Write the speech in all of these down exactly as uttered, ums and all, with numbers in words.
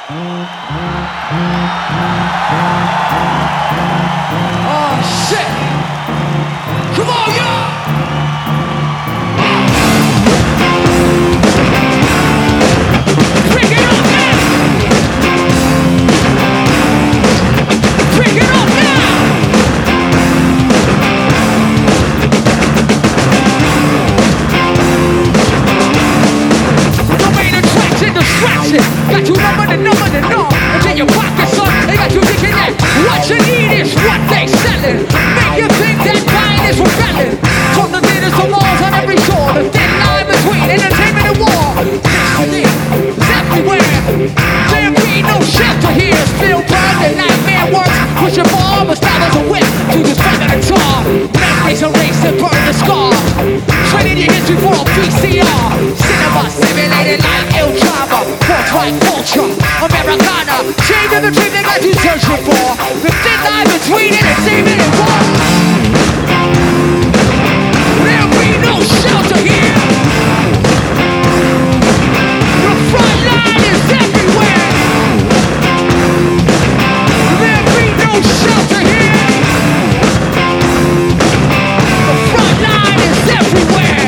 Oh shit! Come on, y'all! Bring it up now! Bring it up now! The main attraction, distraction. Got you number the number the numb. Until your pocket, son. They got you thinking that what you need is what they selling. Make you think that buying is rebelling. From the theaters to malls on every shore. The thin line between entertainment and war. Destiny is everywhere. There be no shelter here. Still burn the nightmare works. Pushing for armor styles a whip. To this finger and tar. Memories erase and burn the scar. Trading your history for a V C R. Cinema simulated like El Drama. Forthright culture. Americana. Change of the dream they got you searching for. The thin line between entertainment and war. There'll be no shelter here. The front line is everywhere. There'll be no shelter here. The front line is everywhere.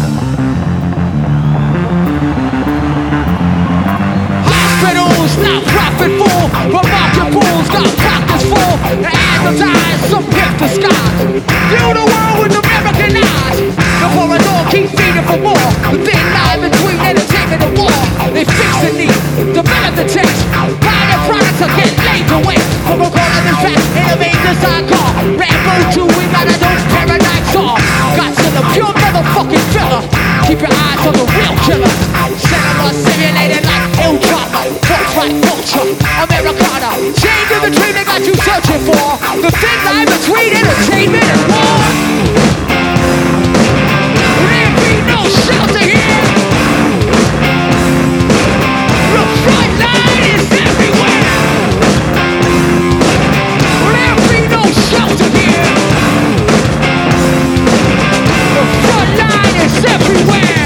Hospitals not profit full, but market pools got pockets full. And advertise some gift to skies. View the world with American eyes. The corridor keep feeding for more. The thin line between entertainment and war. They fix the need, develop the taste. Buy their products or get laid to waste. From a corner of the track, innovate design car. Rambo two, we got a those paradigms off. Godzilla, pure motherfucking filler. Keep your eyes on the real killer. Cinema simulated like El Drama. Forthright culture, Americana. Change of the dream they got you searching for. The thin line between entertainment and war. There be no shelter here. The front line is everywhere. There be no shelter here. The front line is everywhere.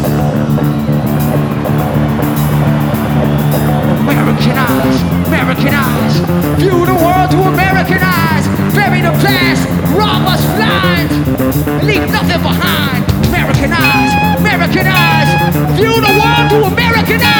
Americanize, Americanize. View the world to American eyes. Bury the past, rob us blind. Leave nothing behind. Americanize, Americanize. View the world to American eyes.